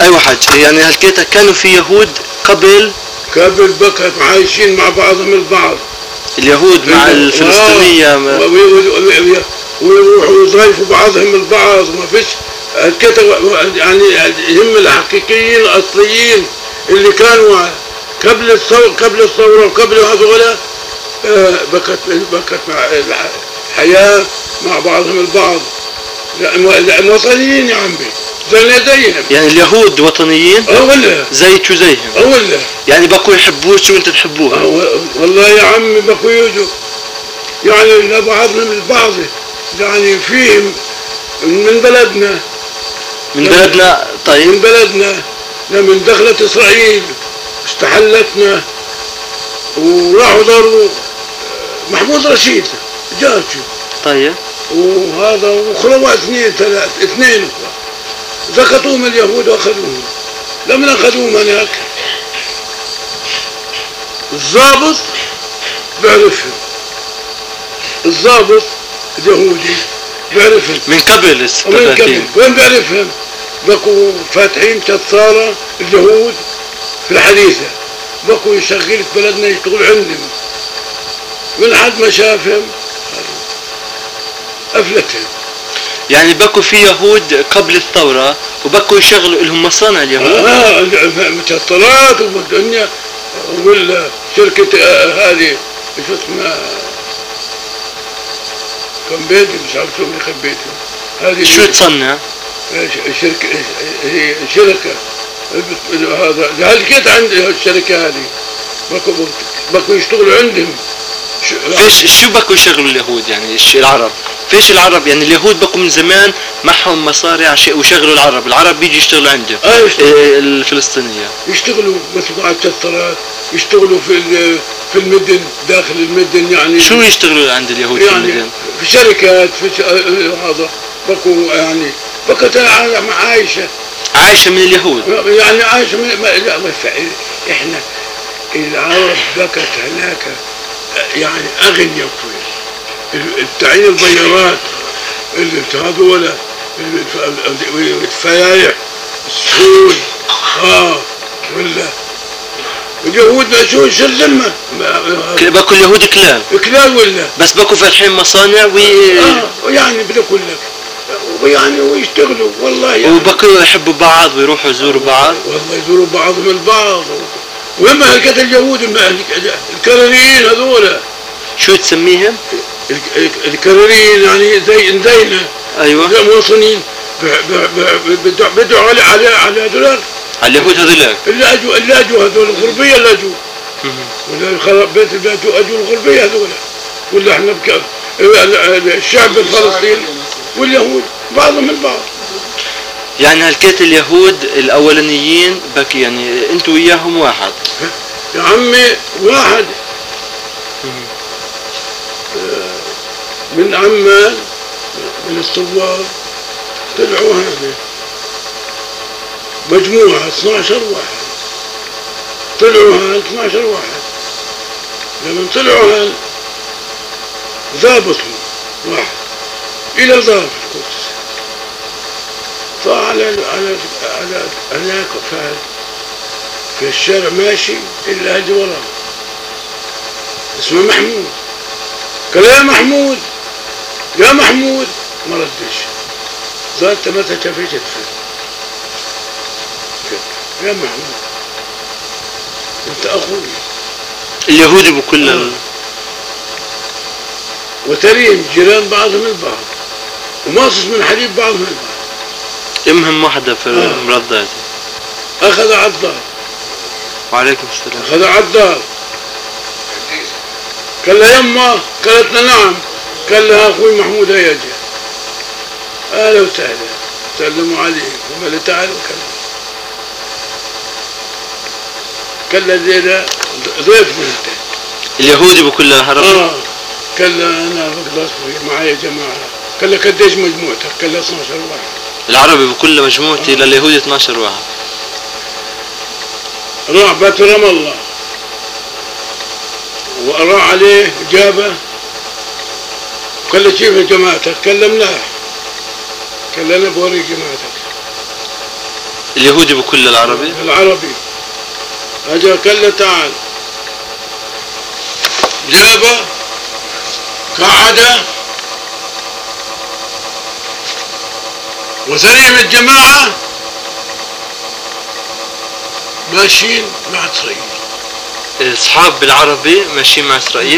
ايوه حاج، يعني هلكيتك كانوا في يهود قبل بكت عايشين مع بعضهم البعض. اليهود مع الفلسطينية ويروحوا يضيفوا بعضهم البعض، ما فيش الكتب يعني هم الحقيقيين الاصليين اللي كانوا قبل الثورة وقبل هذولا. بكت مع الحياة مع بعضهم البعض، لأن وطنيين يا عمي زيهم. يعني اليهود وطنيين؟ ولا زيك وزيهم؟ ولا يعني بقوا يحبوك وانت تحبوها؟ والله يا عمي بقوا يجوا يعني لبعضهم البعض، يعني فيهم من بلدنا. طيب من بلدنا لما دخلت إسرائيل استحلتنا وراحوا ضروا محمود رشيد جاتشو. طيب وهذا وخلوا اثنين سقطوهم اليهود واخذوهم. لما اخذوهم هناك الضابط بعرفهم، الضابط اليهودي بعرفهم من قبل وين بعرفهم؟ بقوا فاتحين كالصالة اليهود في الحديثة، بقوا يشغل في بلدنا يشتغل عندهم، من حد ما شافهم أفلتهم. يعني بقوا في يهود قبل الثورة وبقوا يشغلوا لهم مصانع اليهود؟ مشطرات والدنيا، ولا شركة هذه شو اسمها كم بيت مش عارف شو خبيتهم هذه شو تصنع؟ شركة هذا هلكت عند الشركة هذه، بقوا يشتغلوا عندهم. شو بقوا يشغلوا اليهود يعني العرب؟ فيش العرب يعني اليهود بقوا من زمان معهم مصاري وشغلوا العرب بيجي يشتغلوا عندهم. الفلسطينية يشتغلوا مصنوعات شطرات، يشتغلوا في المدن داخل المدن. يعني شو يشتغلوا عند اليهود يعني في المدن؟ في شركات في هذا بقوا يعني بقت عايشة من اليهود، يعني عايشة احنا العرب بقت هناك يعني اغنياء التعيين البيارات اللي هذول الفيايح السهول ولا اليهود شو الذمة؟ بقوا اليهود كلاب ولا بس بقوا فاتحين مصانع يعني بدي اقول لك ويعني ويشتغلوا والله يعني. وبقوا يحبوا بعض ويروحوا يزوروا بعض، والله يزوروا بعضهم البعض. وما هلكت اليهود الكرريين هذول شو تسميهم؟ الكرريين يعني زينا. ايوه مواطنين بدعوا على هذول على اليهود هذول اللي اجوا هذول الغربيه اللي اجوا ولا خرب بيت اللي اجوا الغربيه هذول، ولا احنا الشعب الفلسطيني واليهود بعضهم البعض. يعني هلكيت اليهود الاولانيين بك يعني انتوا وياهم واحد يا عمي، واحد من عمان من الثوار طلعوا هذه مجموعة 12 واحد، طلعوا 12 واحد. لما طلعوا ضابطهم واحد إلى ضابط القدس، فعلى هناك في الشارع ماشي إلا هدي وراه اسمه محمود. قال يا محمود يا محمود، ما ردش. ذات متى شافيت يا محمود انت اخوي. اليهودي بكل وتريهم جيران بعضهم البعض وماصص من حليب بعضهم البعض. امهم واحدة في المردات. اخذ عدار. وعليكم السلام. اخذ عدار. قال لها يما، قالت له نعم. قال لها اخوي محمود هيا جاء. اهلا وسهلا، سلموا عليه وقال تعالوا كلموا. قال له زين ضيفنا انت. اليهودي بكل هرب. قال له انا بقدر معي جماعه. قال له قديش مجموعتك؟ قال له 12 واحد. العربي بكل مجموعتي لليهودي 12 واحد. راح بيت رام الله وراح عليه جابه. قال له كيف جماعتك؟ قال له ملاح. قال له انا بوري جماعتك. اليهودي بكل العربي؟ العربي. أجا كلا تعال، جلب، قعد، وسلم الجماعة ماشيين مع إسرائيل. اصحاب بالعربي ماشيين مع اسرائيل؟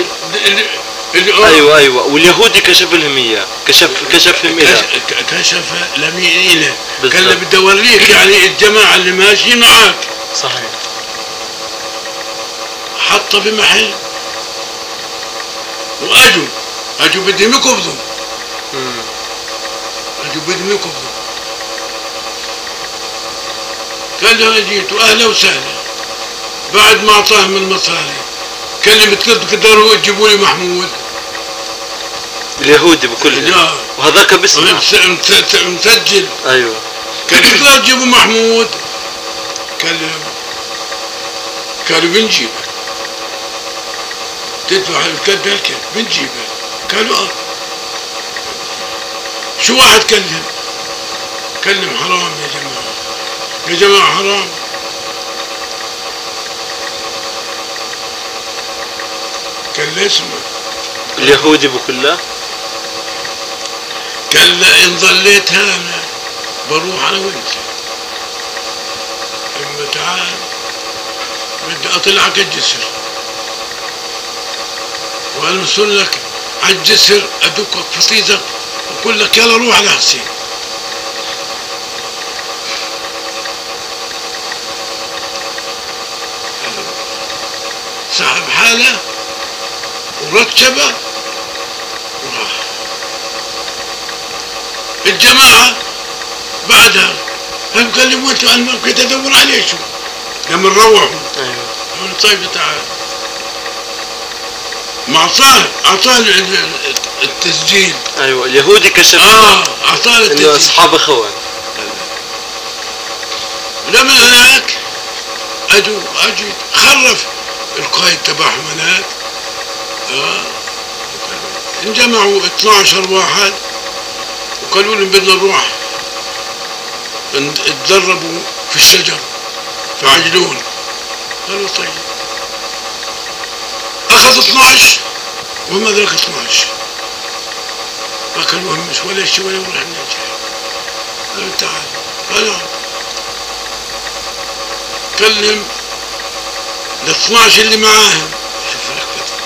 ايوه واليهودي كشف لهم اياه، كشفهم الى كشف لم إلى كان بدي اوريك يعني الجماعة اللي ماشي معاك. صحيح. حطه في محل واجوا بدهم يقبضوا. اجوا بدهم يقبضوا. قال له انا جيت واهلا وسهلا. بعد ما اعطاهم المصاري كلم تقدروا تجيبوا لي محمود. اليهودي بكل وهذاك باسمه مسجل. ايوه. قال تقدروا تجيبوا محمود. قالوا بنجيبه. تدفع الكد هالكد بنجيبه. قالوا شو واحد كلم حرام يا جماعة حرام. كان اسمه اليهودي بكله. قال ان ظليت هنا بروح انا وانت. اما تعال بدي اطلعك الجسر والمسون لك على الجسر ادقك في طيزك واقول لك يلا روح على حسين. سحب حاله ورتبه وراح. الجماعة بعدها هم كلموا انتوا انا كنت ادور عليه شو لما نروحوا. ايوه. طيب تعال. ما اعطاه التسجيل. ايوه اليهودي كشف. اعطاه التسجيل. انه اصحاب اخوان. لما هناك اجي خرف القائد تبعهم هناك. انجمعوا 12 واحد وقالوا لهم بدنا نروح اتدربوا في الشجر في عجلون. قالوا طيب. اخذ 12 وهم ذاك 12 ما كانوا همش ولا شيء ولا نروح نجي. قالوا تعال. قالوا كلم ال 12 اللي معاهم. شوف ركبتهم.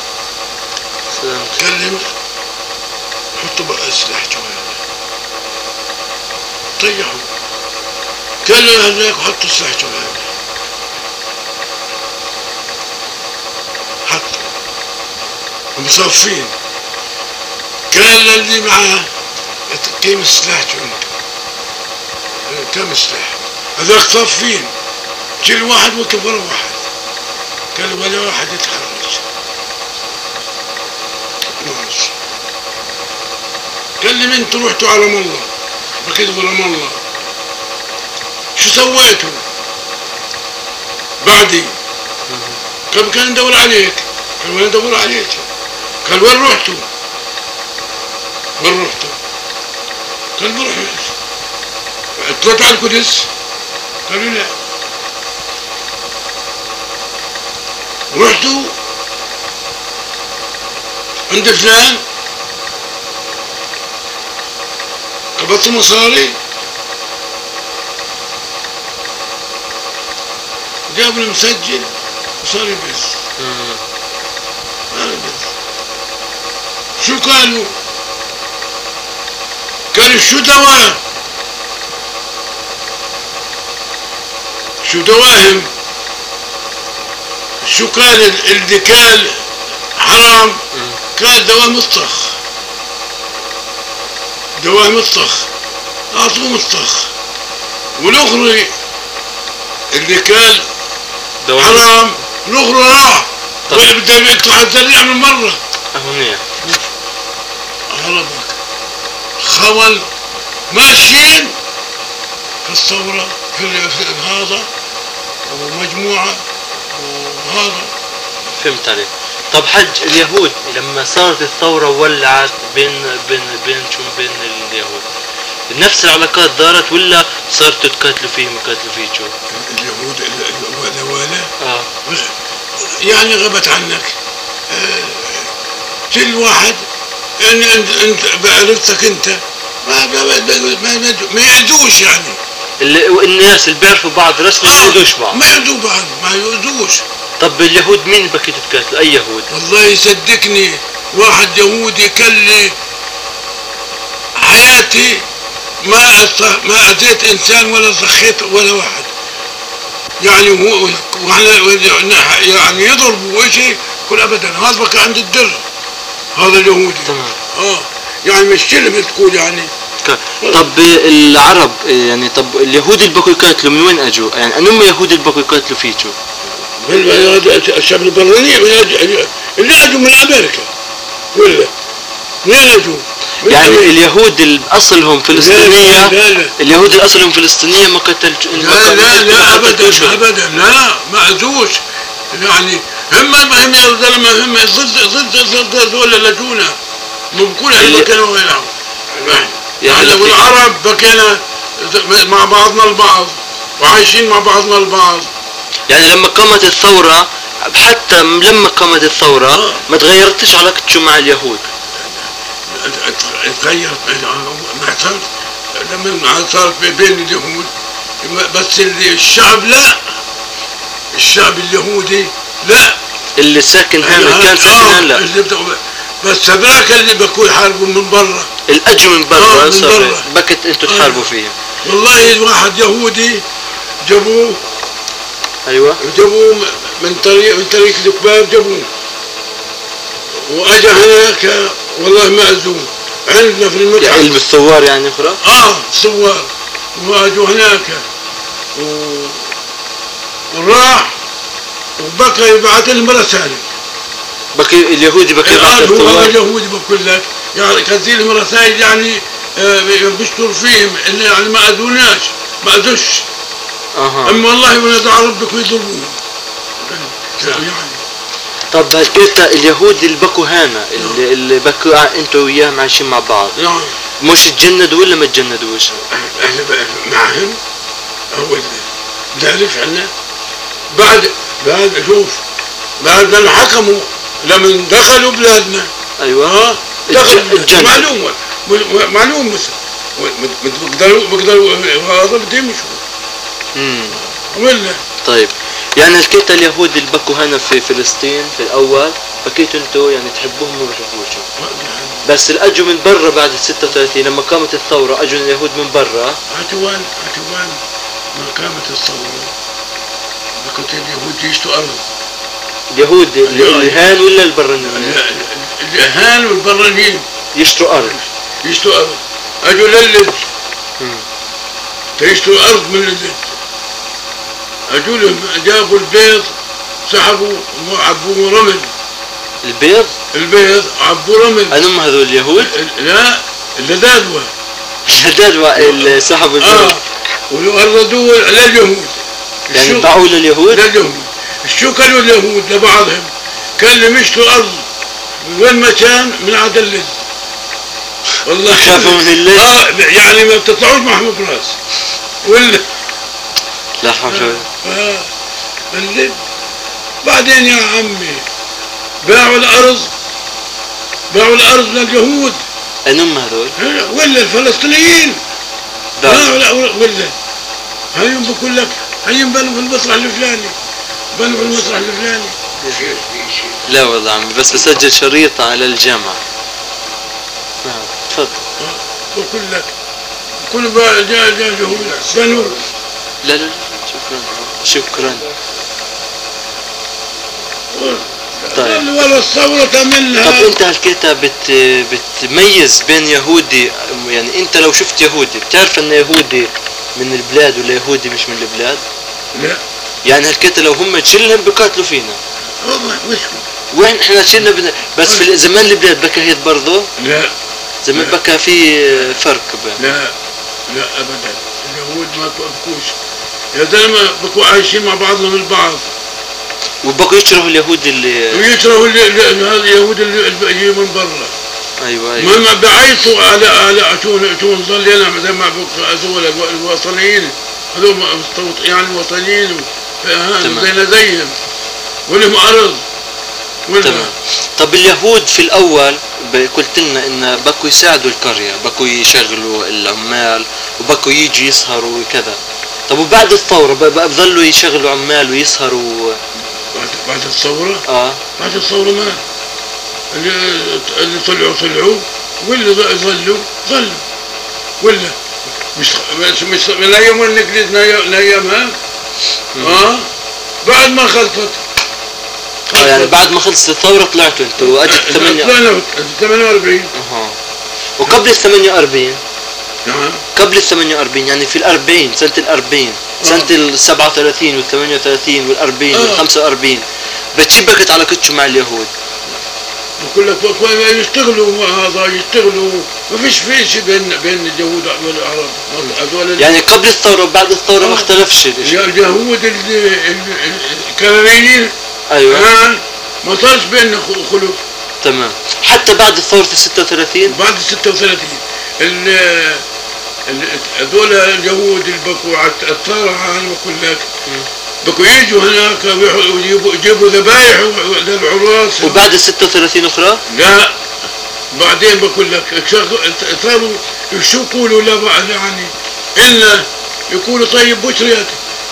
كلم حطوا بقى السلاح جوانا. طيحوا. كلم هذاك حطوا السلاح جوانا. حطوا ومصفين. كان اللي معاه كم السلاح جوانا. كم السلاح. هذاك صفين. كل واحد وقف ورا واحد. قال ولا واحد يتحرك. ماشي. قال لي من انتوا رحتوا على رام الله. بكذبوا رام الله. شو سويتوا؟ بعدي. قال كان ندور عليك. قال وين ندور عليك؟ قال وين رحتوا؟ وين رحتوا؟ قال بروح طلعتوا على القدس؟ قالوا لا. رحتوا عند فلان قبضتوا مصاري جابوا المسجل وصار بس. شو قالوا؟ قالوا شو دواء؟ شو دواهم؟ شو كان اللي كان حرام؟ كان دواء مطخ. دواء مطخ. اعطوه مطخ. والاخرى اللي كان حرام الاخرى راح. ولا بدهم يطلع الذريعة من مرة. منيح. عربك خول ماشيين في الثورة في هذا ومجموعة وهذا. فهمت عليك. طب حج اليهود لما صارت الثورة ولعت بين اليهود نفس العلاقات دارت ولا صارتوا تقاتلوا فيهم وقاتلوا فيكوا؟ اليهود الأولى اه يعني غبت عنك كل واحد يعني انت بعرفتك انت ما يعدوش يعني الناس اللي بيعرفوا بعض رسمي ما يؤذوش بعض. ما يعدوا بعض ما يؤذوش. طب اليهود مين بكيتوا تقاتلوا؟ اي يهود؟ والله يصدقني واحد يهودي قال لي حياتي ما اذيت انسان ولا سخيت ولا واحد يعني هو يعني يضربوا شيء كل ابدا. هذا بقى عند الدر هذا اليهودي. تمام. يعني مش كلمة تقول يعني. طب العرب يعني طب اليهود اللي بكوا يقاتلوا من وين اجوا؟ يعني انهم يهود اللي بكوا يقاتلوا فيكوا؟ من الشعب البراني اللي اجوا من امريكا ولا منين اجوا؟ يعني اليهود اللي اصلهم فلسطينية. اليهود اللي اصلهم فلسطينية ما قتلت. لا ابدا لا ما اذوش يعني. هم يا زلمه هم ضد دول اللجونه ممكن اللي كانوا يلعبوا يعني. والعرب بكينا مع بعضنا البعض وعايشين مع بعضنا البعض. يعني لما قامت الثورة حتى لما قامت الثورة ما تغيرتش علاقتكم مع اليهود؟ تغيرت ما صارت لما صارت بين اليهود بس الشعب لا. الشعب اليهودي لا. اللي ساكن هنا كان ساكن هنا لا. بس هذاك اللي بكون يحاربوا من برا. الاجوا من برا بكت انتوا تحاربوا فيهم. والله واحد يهودي جابوه. ايوه جابوه من طريق الكباب جابوه واجى هناك والله مأذون عندنا في المتحف. يعني الثوار يعني اخرى؟ ثوار واجوا هناك وراح وبقى يبعث لهم رسائل. بكي اليهودي بكي يبعث الثوار؟ هو اليهودي بقول لك يعني كثير لهم رسائل يعني بيشتر فيهم اللي يعني ما اذوناش ما اذوش. اما والله وندعو ربك ويضربون يعني. طب هالكيتا اليهود اللي بكوا هنا اللي بكوا انتوا وياهم عايشين مع بعض مش تجندوا ولا ما تجندوش؟ احنا معهم اول نعرف احنا بعد شوف بعد ما حكموا لما دخلوا بلادنا. ايوه دخلوا معلوم بس بقدروا هذا بده يمشوا. ولا طيب يعني هالكيتا اليهود اللي بكوا هنا في فلسطين في الاول بكيتوا انتوا يعني تحبوهم وما بتحبوشهم. بس اللي اجوا من برا بعد 36 لما قامت الثورة اجوا اليهود من برا. عتوان ما قامت الثورة كنت اليهود يشتوا ارض. اليهود الهان ولا البرانيين؟ الهان والبرانيين يشتروا ارض. اجوا للد يشتروا ارض من اللد. اجوا لهم جابوا البيض سحبوا وعبوه رمل. البيض عبوه رمل. انهم هذول اليهود؟ لا اللدادوة اللي سحبوا البيض. وأردوه لليهود. يعني باعوه لليهود؟ شو كانوا اليهود لبعضهم كانوا يشتروا أرض وين ما كان من عند اللد. والله خافوا من اللد؟ يعني ما بتطلعوش معهم براس ولا لا حول اللد. بعدين يا عمي باعوا الأرض لليهود. انهم هذول؟ ولا الفلسطينيين باعوا ولا هيهم بقول لك هيهم بنوا في المسرح الفلاني. لا والله عمي بس بسجل شريط على الجامعة. تفضل. بقول لك كل جاء يهود بنوا. لا شكرا. طيب ولا الثورة تعملها. طب انت هالكيتا بتميز بين يهودي يعني انت لو شفت يهودي بتعرف انه يهودي من البلاد ولا يهودي مش من البلاد؟ لا يعني هالكيتا لو هم شلهم بقاتلوا فينا. والله مش وين احنا شلنا بس في زمان البلاد بكى هيك برضه؟ لا زمان بكى في فرق بين. لا ابدا اليهود ما بكوش يا زلمه بكوا عايشين مع بعضنا من البعض. وبقوا يكرهوا اليهود اللي ويكرهوا هذا اليهود اللي يجي من برا. ايوه ايوه. ما بعيطوا على شون ظل ينام زي ما هذول الوطنيين، هذول يعني وطنيين زيهم ولهم ارض. تمام. طب اليهود في الاول قلت لنا ان بكوا يساعدوا القرية، بكوا يشغلوا العمال وبكوا يجي يسهروا وكذا. طب وبعد الثورة بظلوا يشغلوا عمال ويسهروا؟ بعد الثورة؟ بعد الثورة ما اللي طلعوا واللي ظلوا ولا مش من ايام الانجليز من ايامها. بعد ما خلصت يعني بعد ما خلصت الثورة طلعتوا انتوا واجت 48. وقبل ال 48؟ نعم. قبل ال 48 يعني في ال40 سنة ال40 سنة ال 37 وال 38 وال 40 وال 45 بتشبكت علاقتكم مع اليهود؟ بقول لك يشتغلوا يشتغلوا ما فيش شيء بين اليهود والعرب. يعني قبل الثورة وبعد الثورة ما اختلفش الشيء. اليهود الكنعانيين ايوه ما صارش بيننا خلف. تمام. حتى بعد الثورة في 36؟ بعد 36 هذول اليهود اللي بقوا على الثورة انا بقول لك بقوا يجوا هناك ويجيبوا ذبايح للعراس. وبعد ال 36 اخرى؟ لا بعدين بقول لك صاروا شو يقولوا لا يعني إلنا يقولوا طيب بشريات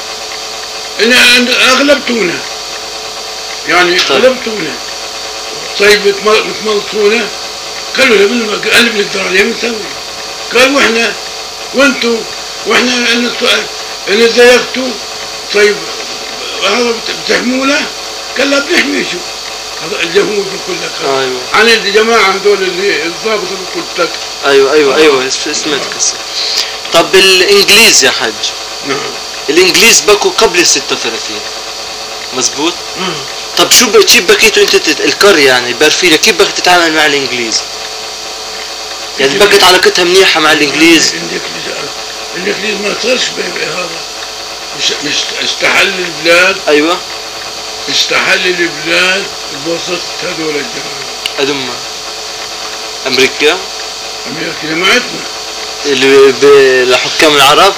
إن أغلبتونا يعني أغلبتونا طيب بتملطونا. قالوا له أنا بنقدر عليه بنسوي. قال واحنا وانتوا واحنا ان زيقتوا طيب هذا بتحمونا؟ قال لا بنحمي. شو هذا اليهود بقول لك. ايوه عن الجماعه هذول اللي الضابط اللي قلت لك. ايوه سمعت قصة. طب الانجليز يا حج؟ نعم. الانجليز بكوا قبل ال 36 مزبوط؟ طب شو بكيتوا انت القرية يعني بارفيلة كيف بدك تتعامل مع الانجليز؟ يعني بكت علاقتها منيحة مع الانجليز؟ الانجليز ما صارش هذا مش استحل البلاد. ايوه استحل البلاد بوسط هذول الجماعة. أدم امريكا جماعتنا اللي لحكام العرب.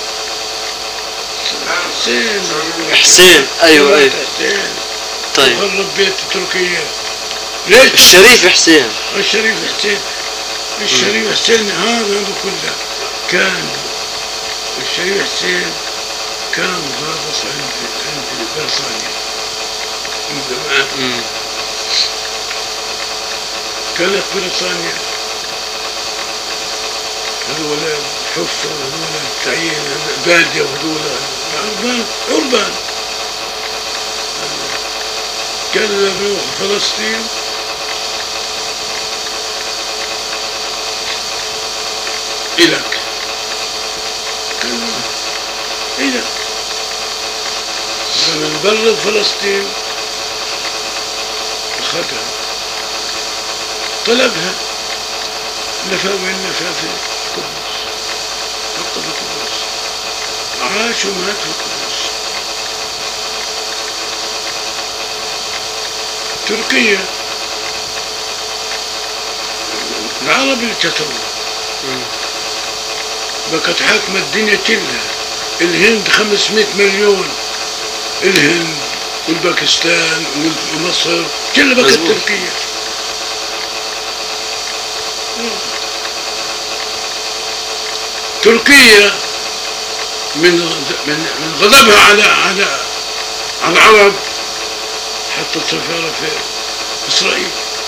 حسين ايوه حسين. طيب خرب بيت تركيا. ليش؟ الشريف حسين. الشريف حسين هذا بقول لك كان الشريف حسين كان ضابط عند بريطانيا من زمان. كانت بريطانيا هذول الحفة وهذول التعيين بادية وهذول عربان كان بيروح فلسطين إلك كان إلك لما نبرد فلسطين أخذها طلبها لفا وين لفا في قبرص حطها في قبرص عاش ومات في قبرص. تركيا العرب اللي كتبوا بقت حاكمة الدنيا كلها. الهند 500 مليون، الهند والباكستان ومصر كلها بقت تركيا. تركيا من غضبها على العرب حطت سفارة في إسرائيل.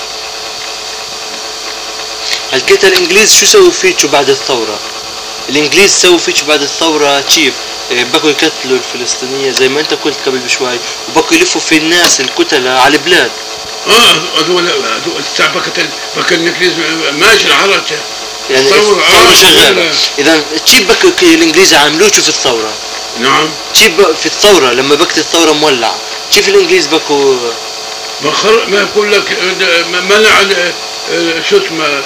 حكيت الانجليز شو سووا فيكوا بعد الثورة؟ الانجليز سووا فيكوا بعد الثورة كيف؟ بقوا يقتلوا الفلسطينية زي ما انت قلت قبل بشوي، وبقوا يلفوا في الناس القتلة على البلاد. هذول بقى الانجليز ماشي الحركة يعني الثورة شغالة. اذا كيف بقوا الانجليز عملوكوا في الثورة؟ نعم. كيف في الثورة لما بقت الثورة مولعة كيف الانجليز بقوا؟ ما يقول لك منع شو اسمه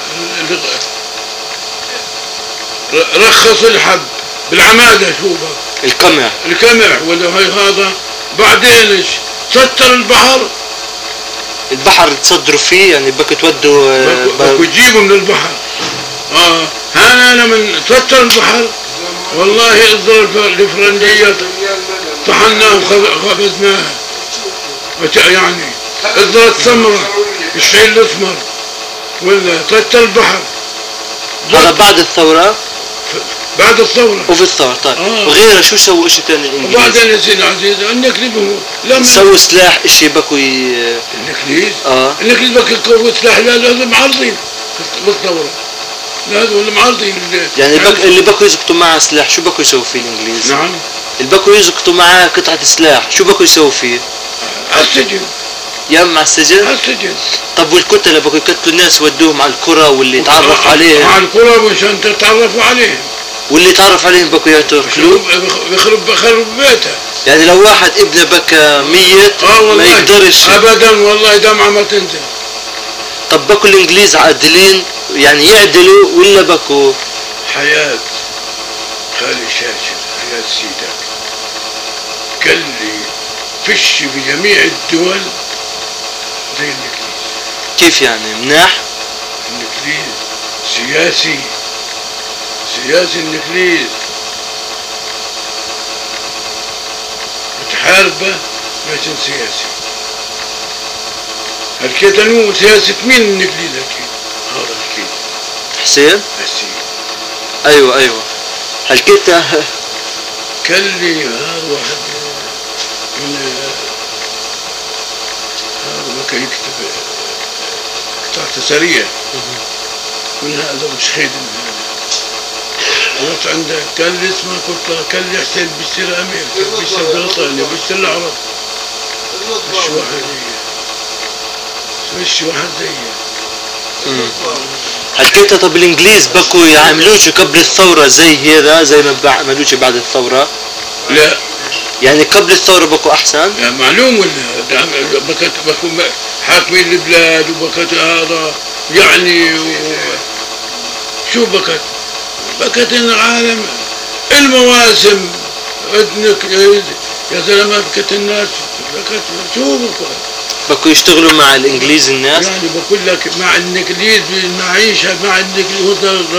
رخص الحب بالعمادة. شوفها القمع ولا هاي هذا. بعدين ستر البحر البحر تصدروا فيه يعني بك تودوا بكو يجيبوا من البحر. انا من فتر البحر والله الظرف الفرنجية طحناها وخبزناها يعني الظرف سمرة الشعير الاسمر ولا فتر البحر. هذا بعد الثورة؟ بعد الثورة. وفي الثورة طيب. وغيره شو سووا اشي ثاني الانجليز؟ وبعدين يا سيدي العزيز النكليز لما سووا سلاح اشي بكوا النكليز؟ النكليز بكوا يقووا سلاح لازم معارضين بالثورة. لازم معارضين يعني اللي بكوا يزقطوا معاه سلاح شو بكوا يسووا فيه الانجليز؟ نعم. اللي بكوا يزقطوا معاه قطعة سلاح شو بكوا يسووا فيه؟ على السجن. يم على السجن؟ على السجن. طب والكتلة بكوا يقتلوا الناس ودوهم على القرى واللي يتعرف عليهم؟ على القرى مشان تتعرفوا عليهم. واللي يتعرف عليهم بكوا يقتلوه؟ بخرب بيته. يعني لو واحد ابنه بكى ميت ما يقدرش ابدا والله دمعة ما تنزل. طب بكوا الانجليز عادلين يعني يعدلوا ولا بكوا؟ حياة خالي شاشر حياة سيدك قال لي فش بجميع الدول زي النكليز. كيف يعني مناح؟ النكليز سياسي النكليز بتحاربه لكن سياسي. الكيت انو سياسة مين النكليز هذا الكيت حسين؟ ايوه الكيت قال لي هذا واحد من هذا بكى يكتب قطعة سريع من هذا مش خيد رحت عنده قال لي اسمه قلت له قال لي حسين بيشتري امريكا بيشتري بريطانيا بيشتري العرب مش واحد زيه. حكيتها. طب الانجليز بكوا يعاملوش قبل الثورة زي هذا زي ما عملوش بعد الثورة؟ لا يعني قبل الثورة بكوا احسن؟ لا معلوم ولا بكوا حاكمين البلاد وبكت هذا يعني شو بكت العالم المواسم يا زلمه بكت الناس بكت شو بكوا يشتغلوا مع الانجليز الناس؟ يعني بقول لك مع الانجليز بالمعيشه مع الانجليز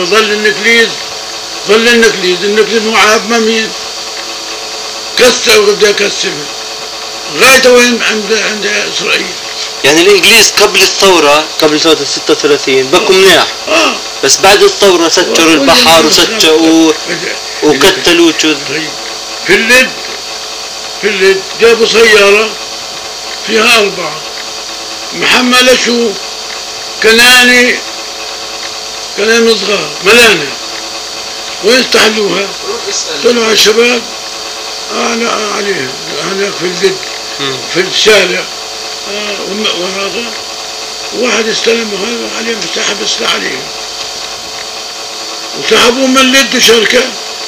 ظل الانجليز معاب ما مين كسر وبدا يكسر لغايه وين عند اسرائيل. يعني الانجليز قبل الثورة قبل ثورة 36 بكوا مناح بس بعد الثورة سكروا البحر وسكروا وقتلوا في اللد جابوا سيارة فيها 4 محملة شو كناني صغار ملانة وين استحلوها؟ طلعوا الشباب عليهم هناك في اللد في الشارع وهذا واحد استلم هذا عليهم سحب السلاح عليهم وسحبوا من اللد شركة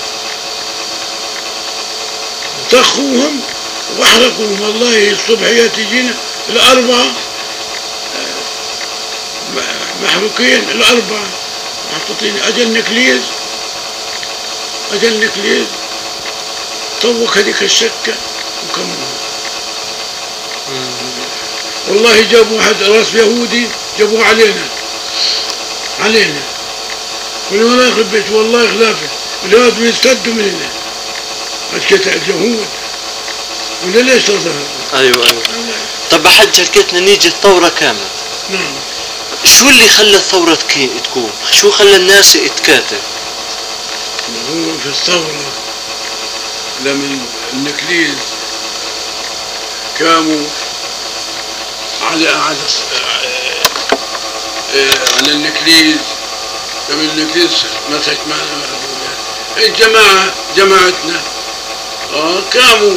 طخوهم واحرقوهم. والله الصبحية تجينا 4 محروقين 4 محطوطين. أجل نكليز طوق هذيك الشكة وكملوا. والله جابوا واحد راس يهودي جابوه علينا والله يخرب بيت والله خلافه لازم يستدوا مننا حكيت اليهود ولا ليش تظهر؟ ايوه طب حج حكيتنا نيجي الثورة كاملة. نعم. شو اللي خلى الثورة تقوم؟ شو خلى الناس تكاتب؟ هو في الثورة لما النكليز قاموا على النكليز لما النكليز مسك معنا جماعتنا قاموا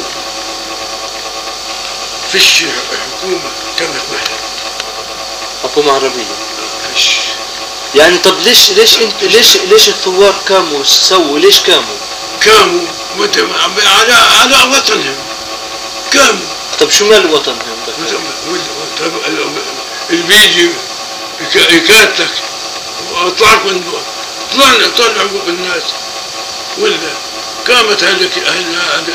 فيش حكومة كانت معنا حكومة عربية. فيش. يعني طب ليش الثوار قاموا سووا ليش قاموا على وطنهم قاموا. طب شو مال وطنهم؟ اللي بيجي يكاتلك واطلعك من طلعوا الناس ولا قامت هذه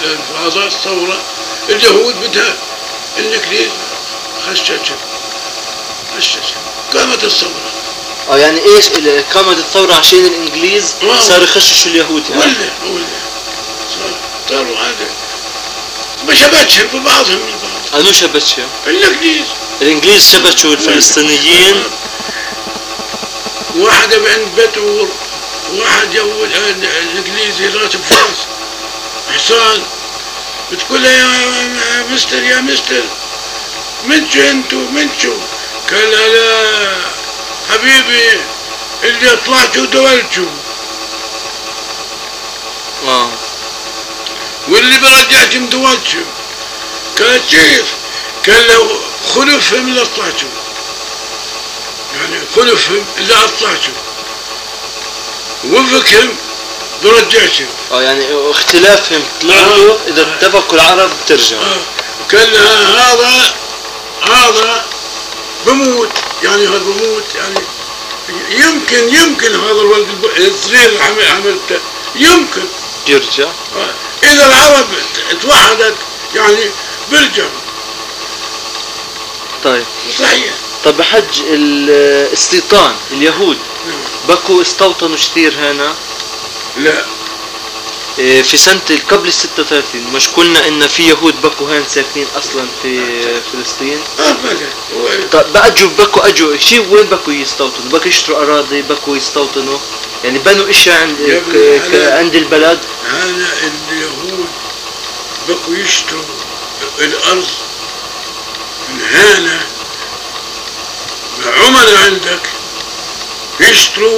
الثورة اليهود بدها النكليز خشتها قامت الثورة. يعني ايش قامت الثورة عشان الانجليز صاروا يخششوا اليهود يعني. ولا صاروا هذا ما شبتشهم ببعضهم البعض. انو شبتشهم؟ الانجليز شبتشوا الفلسطينيين. واحد عند بتور، واحد جو الانجليزي راتب فرس حصان، بتقول له يا مستر منشو قال له لا حبيبي اللي طلعتوا دولتوا واللي برجعتم دولتوا. قال كيف؟ قال له خلفهم اللي طلعتوا، يعني خلفهم اللي طلعتوا وفقهم برجعتهم. يعني اختلافهم طلعوا اذا اتفقوا العرب ترجعوا. قال له هذا بموت، يعني هذا بموت، يعني يمكن هذا الولد الصغير عملته يمكن يرجع اذا العرب توحدت، يعني بيرجع. طيب صحيح. طب بحج الاستيطان اليهود بكوا استوطنوا كثير هنا؟ لا في سنة قبل 36 مش قلنا ان في يهود بكوا هان ساكنين اصلا في فلسطين؟ طب بكوا شيء وين بكوا يستوطنوا؟ بكوا يشتروا اراضي، بكوا يستوطنوا، يعني بنوا اشياء عند البلد؟ هذا اليهود بكوا يشتروا الارض من هنا، عملاء عندك يشتروا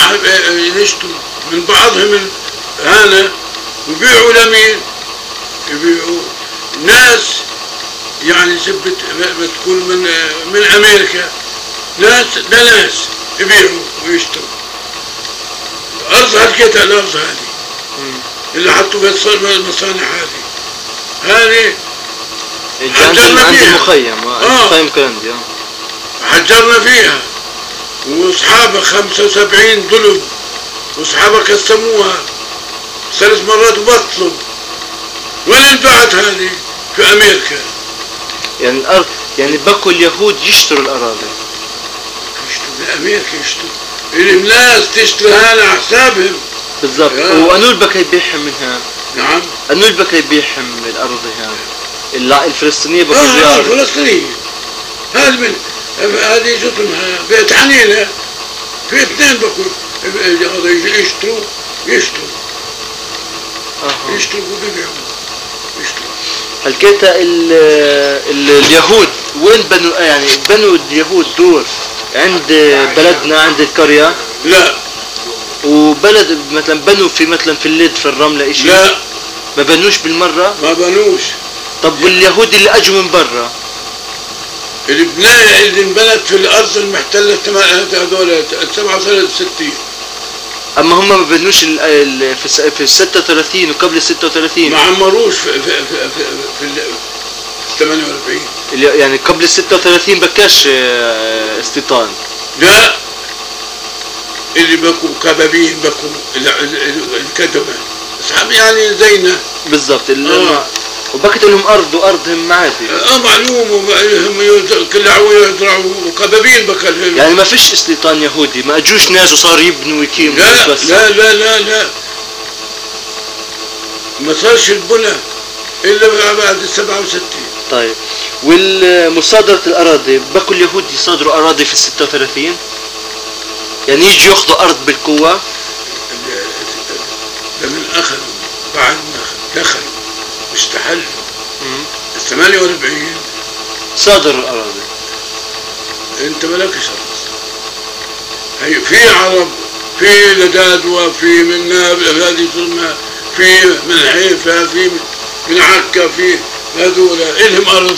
من بعضهم هنا وبيعوا لمين؟ يبيعوا ناس، يعني بتكون من امريكا، ناس يبيعوا ويشتروا الارض. هلكت الارض هذه اللي حطوا فيها المصانع هذه حجرنا عند فيها المخيم كندي حجرنا فيها، واصحابها 75 ظلم، واصحابها قسموها 3 مرات وبطلوا. وين انباعت هذه؟ في امريكا. يعني الارض، يعني بكوا اليهود يشتروا الاراضي، يشتروا بامريكا، يشتروا الناس تشتري هنا على حسابهم. بالضبط. وانو البكا يبيعهم من هان؟ نعم. انو البكا يبيعهم الارض هان؟ الفلسطينيه بكوا الفلسطينيه هذه جزء بيت حنينه، في 2 بكوا يشتروا وبيبيعوا يشتروا. حكيتها اليهود وين بنوا؟ يعني بنوا اليهود دور عند بلدنا عند القرية؟ لا. وبلد مثلا بنوا في الليد في الرملة اشي؟ لا ما بنوش بالمرة؟ ما بنوش. طب واليهود اللي اجوا من برا؟ اللي انبنت في الارض المحتلة هذول 67. اما هم ما بنوش في 36 وقبل 36 ما عمروش في 48. يعني قبل 36 بكاش استيطان؟ لا، اللي بكوا كبابين، بكوا الكدمة اصحاب يعني زينا بالضبط. وبكت لهم ارض وارضهم عادي. معلوم، وهم كلعوا يزرعوا وكبابين بكلهم. يعني ما فيش استيطان يهودي، ما اجوش ناس وصار يبنوا ويقيموا. لا بس لا ما صارش البنى الا بعد 67. طيب والمصادرة الاراضي بكوا اليهود يصادروا اراضي في 36؟ يعني يجوا ياخذوا ارض بالقوة؟ لمن اخذوا بعد ما دخلوا استحلوا 48 صادروا الاراضي. انت مالكش ارض. هي في عرب، في لداد، وفي من هذه في من حيفا، في من عكا، في هذول إلهم أرض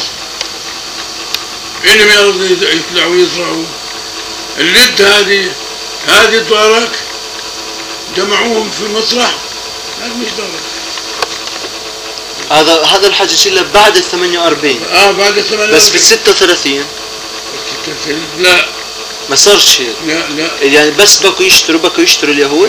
يطلعوا يزرعوا. اللد هذه دارك جمعوهم في مسرح، هذا مش دارك. هذا الحكي له بعد ال 48. بعد ال 48 بس في 36 لا ما صارش هيك. لا يعني بس بكوا يشتروا اليهود.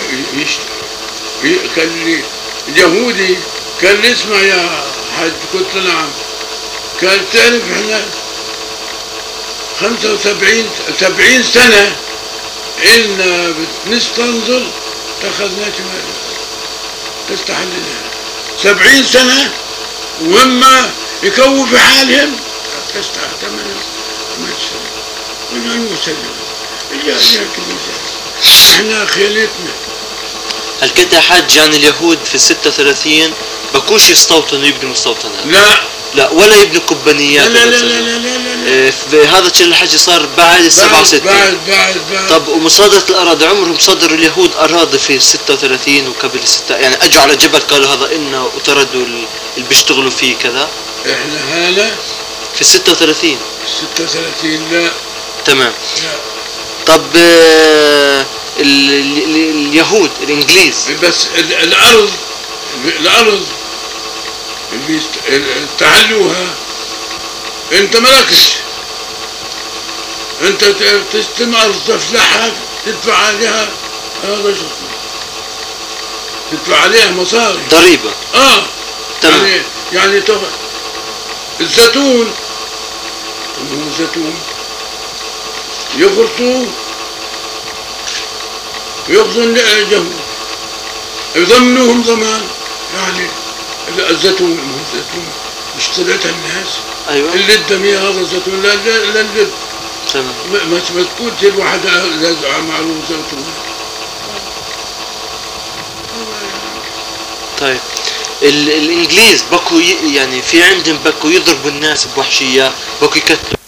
كان اليهودي كان اسمع يا حاج، قلت له نعم. كان تعرف احنا 70 سنة إلنا نستنظر اتخذنا تستحللها 70 سنة وهم يكووا في حالهم تستحتمل المسلم احنا خيانتنا. هل كنت يا حاج يعني اليهود في 36 بكوش يستوطنوا يبنوا مستوطنات؟ لا ولا يبنوا كبانيات. لا هذا الشيء الحكي صار بعد 67. بعد طب ومصادرة الأراضي عمرهم صدروا اليهود أراضي في 36 وقبل يعني أجوا على جبل قالوا هذا إلنا وطردوا اللي بيشتغلوا فيه كذا؟ إحنا هلا في 36 لا. تمام. لا. طب اليهود الإنجليز بس الأرض اللي استحلوها انت مالكش، انت تستمر تفلحها تدفع عليها هذا شو تدفع عليها مصاري ضريبة. تمام. يعني الزيتون يخرطوه ويأخذوا اليهود يضمنوهم ضمان. يعني الزيتون اشتريتها الناس. ايوه اللي الدمية هذا الزيتون لا اللب. تمام. ما تكون الواحد معروف زيتون. طيب الانجليز بكوا يعني في عندهم بكوا يضربوا الناس بوحشية، بكوا يقتلوا